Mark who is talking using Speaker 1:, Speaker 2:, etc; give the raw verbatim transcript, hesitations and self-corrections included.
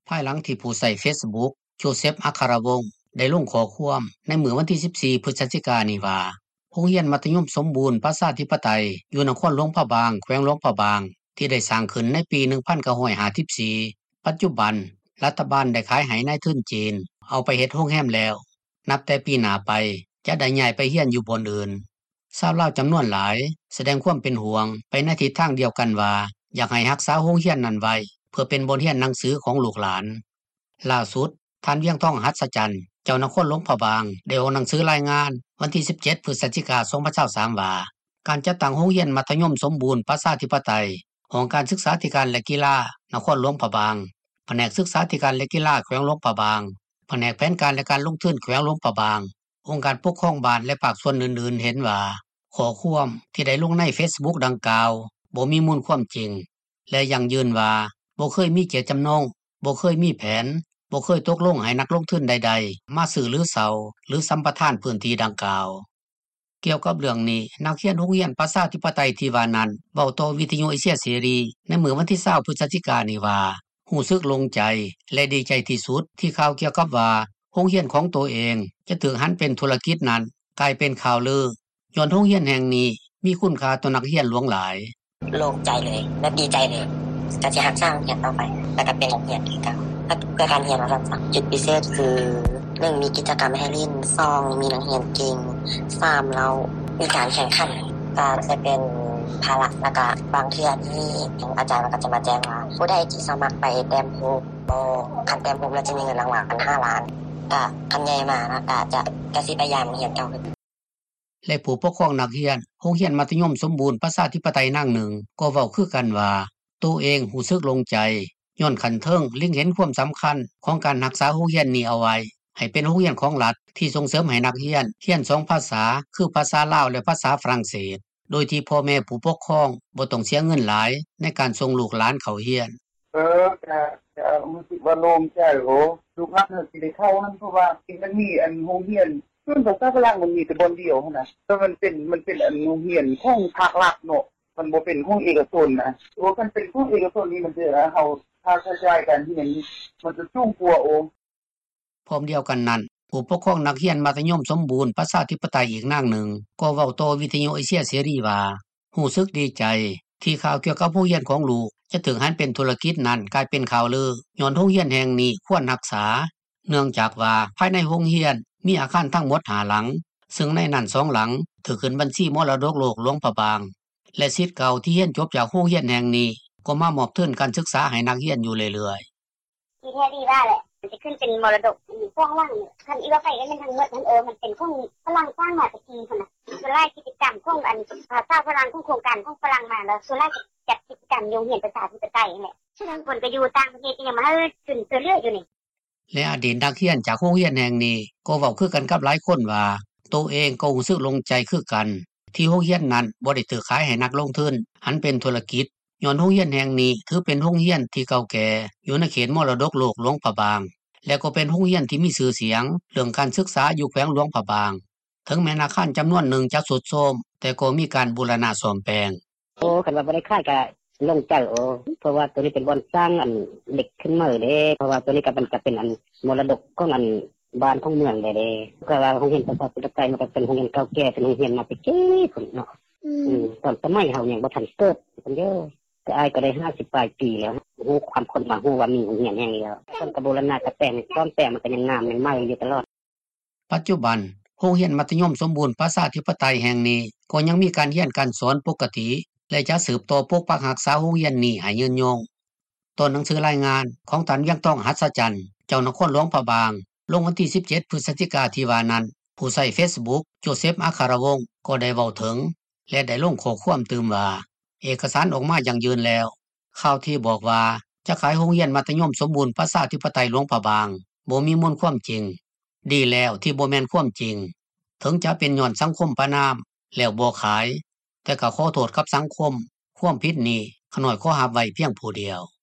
Speaker 1: ภายหลังที่ผู้ใช้ Facebook โจเซฟอัครวงศ์ได้ลงข้อความในมื้อวันที่สิบสี่พฤศจิกายนนี้ว่าโรงเรียนมัธยมสมบูรณ์ประชาธิปไตยอยู่นครหลวงพระบางแขวงหลวงพระบางที่ได้สร้างขึ้นในปีหนึ่งพันเก้าร้อยห้าสิบสี่ปัจจุบันรัฐบาลได้ขายให้นายทุนจีนเอาไปเฮ็ดโรงแรมแล้วนับแต่ปีหน้าไปจะได้ย้ายไปเรียนอยู่บอนอื่นชาวลาวจำนวนหลายแสดงความเป็นห่วงไปในทิศทางเดียวกันว่าอยากให้รักษาโรงเรียนนั้นไว้เพื่อเป็นบทเรียนหนังสือของลูกหลานล่าสุดท่านเวียงทองหัศจรรย์เจ้านครหลวงพระบางได้ออกหนังสือรายงานวันที่สิบเจ็ดพฤศจิกายนสองพันยี่สิบสามว่าการจัดตั้งโรงเรียนมัธยมสมบูรณ์ประชาธิปไตยของการศึกษาธิการและกีฬานครหลวงพระบางแผนกศึกษาธิการและกีฬาแขวงหลวงพระบางแผนกแผนการและการลงทุนแขวงหลวงพระบางองค์การปกครองบ้านและภาคส่วนอื่นๆเห็นว่าข้อความที่ได้ลงใน Facebook ดังกล่าวบ่มีมูลความจริงและยังยืนว่าบ่เคยมีเจตจำนงบ่เคยมีแผนบ่เคยตกลงให้นักลงทุนใดๆมาซื้อหรือเซาหรือสัมปทานพื้นที่ดังกล่าวเกี่ยวกับเรื่องนี้นักเรียนโรงเรียนประชาธิปไตยที่ว่านั้นเว้าต่อวิทยุเอเชียเสรีในมื้อวันที่ยี่สิบพฤศจิกายนนี้ว่ารู้สึกลงใจและดีใจที่สุดที่ข่าวเกี่ยวกับว่าโรงเรียนของตัวเองจะถูกหันเป็นธุรกิจนั้นกลายเป็นข่าวลือย้อนโรงเรียนแห่งนี้มีคุณค่าต่อนักเรียนหลวงหลาย
Speaker 2: โล่งใจเลยและดีใจเลยก็สิรักษาโรงเรียนต่อไปแล้วก็เป็นโรงเรียนที่เก่าเพื่อการเรียนมาสั่นๆจุดพิเศษคือหนึ่งมีกิจกรรมให้เล่นสองมีนักเรียนเก่งสามเรามีการแข่งขันก็จะเป็นภาระแล้วก็บางเทื่อที่อาจารย์ก็จะมาแจ้งว่าผู้ใดที่สมัครไปแต้มโพบ่คันแต้มโพแล้วจะมีเงินรางวัลห้าล้านก็คันใหญ่มานะก็จะก็สิพยายามเรียนเก่าขึ้น
Speaker 1: และผู้ปกครองนักเรียนโรงเรียนมัธยมสมบูรณ์ประชาธิปไตยนางหนึ่งก็เว้าคือกันว่าตัวเองรู้สึกลงใจย้อนขันเทิงลิงเห็นความสำคัญของการรักษาโรงเรียนนี้เอาไว้ให้เป็นโรงเรียนของรัฐที่ส่งเสริมให้นักเรียนเรียนสองภาษาคือภาษาลาวและภาษาฝรั่งเศสโดยที่พ่อแม่ผู้ปกครองบ่ต้องเสียเงินหลายในการส่งลูกหลานเข้าเรียน
Speaker 3: เออก็ก็รู้สึกว่าโล่งใจโอ้ลูกหลานสิได้เข้านั่นเพราะว่ามันมีอันโรงเรียนซึ่งภาษาฝรั่งมันมีแต่บนเดียวเท่านั้นแต่มันเป็นมันเป็นอันโรงเรียนของภาครัฐเนาะมันบ่เป็นของเอกชนนะโอ้มันเป็นของเอกชนนี่มันสิเฮาค่าใช้จ่ายกันที่อย่างนี้มันจะสูงกว่าโอ้
Speaker 1: พร้อมเดียวกันนั้นผู้ปกครองนักเรียนมัธยมสมบูรณ์ประชาธิปไตยอีกนางหนึ่งก็เว้าต่อวิทยุเอเชียเสรีว่ารู้สึกดีใจที่ข่าวเกี่ยวกับโรงเรียนของลูกจะถึงหันเป็นธุรกิจนั้นกลายเป็นข่าวลือย้อนโรงเรียนแห่งนี้ควรรักษาเนื่องจากว่าภายในโรงเรียนมีอาคารทั้งหมดห้าหลังซึ่งในนั้นสองหลังถือขึ้นบัญชีมรดกโลกหลวงพระบางและศิษย์เก่าที่เรียนจบจากโรงเรียนแห่งนี้ก็มามอบทุนการศึกษาให้นักเรียนอยู่เรื่อย
Speaker 4: ๆที่แท้ดีว่าแหละมันจะขึ้นเป็นมรดกอีกพวกว่างคันอีว่าไปก็มันทั้งหมดมันเออมันเป็นของฝรั่งสร้างมาตะกี้พุ่นน่ะส่วนรายกิจกรรมของอันภาษาฝรั่งของโครงการของฝรั่งมาแล้วส่วนรายจัดกิจกรรมโรงเรียนประชาธิปไตยนี่แหละฉะนั้นคนก็อยู่ต่างประเทศยังมาเฮ็ดขึ้นเรื่อยๆอยู่นี่
Speaker 1: และอดีตนักเรียนจากโรงเรียนแห่งนี้ก็เว้าคือกันกับหลายคนว่าตัวเองก็รู้สึกลงใจคือกันที่โรงเรียนนั้นบ่ได้ถูกขายให้นักลงทุนหันเป็นธุรกิจย้อนโรงเรียนแห่งนี้ถือเป็นโรงเรียนที่เก่าแก่อยู่ในเขตมรดกโลกหลวงพระบางและก็เป็นโรงเรียนที่มีชื่อเสียงเรื่องการศึกษาอยู่แขวงหลวงพระบางถึงแม้อาคารจำนวนหนึ่งจะทรุดโทรมแต่ก็มีการบูรณะซ่อมแปลง
Speaker 2: โอ้คันว่าบ่ได้ขายก็ลงใจโอ้เพราะว่าตัวนี้เป็นบ่อนสร้างอันเด็กขึ้นมาเด้เพราะว่าตัวนี้ก็มันก็เป็นอันมรดกของอันบ้านของเมืองได้เด้ก็ว่าโรงเรียนประชาธิปไตยมันก็เป็นโรงเรียนเก่าแก่เป็นโรงเรียนมาแต่เก้พุ่นเนาะอืมตอนสมัยเฮายังบ่ทันเกิดพุ่นเด้อก็อายก็ได้ห้าสิบปลายปีแล้วฮู้ความคนมาฮู้ว่ามีโรงเรียนแห่งนี้แล้วเพิ่นก็บูรณะก็แต่งซ่อมแซมมันก็ยังงามยังใหม่อยู่ตลอด
Speaker 1: ปัจจุบันโรงเรียนมัธยมสมบูรณ์ประชาธิปไตยแห่งนี้ก็ยังมีการเรียนการสอนปกติและจะสืบต่อปกปักรักษาโรงเรียนนี้ให้ยืนยงต้นหนังสือรายงานของท่านเวียงทองหัศจรรย์เจ้านครหลวงพระบางลงวันที่สิบเจ็ดพฤศจิกายนที่ว่านั้นผู้ใช้ Facebook โจเซฟอัครวงศ์ก็ได้เว้าถึงและได้ลงข้อความเติมว่าเอกสารออกมาอย่างยืนแล้วข่าวที่บอกว่าจะขายโรงเรียนมัธยมสมบูรณ์ประชาธิปไตยหลวงพระบางบ่มีมูลความจริงดีแล้วที่บ่แม่นความจริงถึงจะเป็นย้อนสังคมประนามแล้วบ่ขายแต่ก็ขอโทษกับสังคมความผิดนี้ขน้อยขอรับไว้เพียงผู้เดียว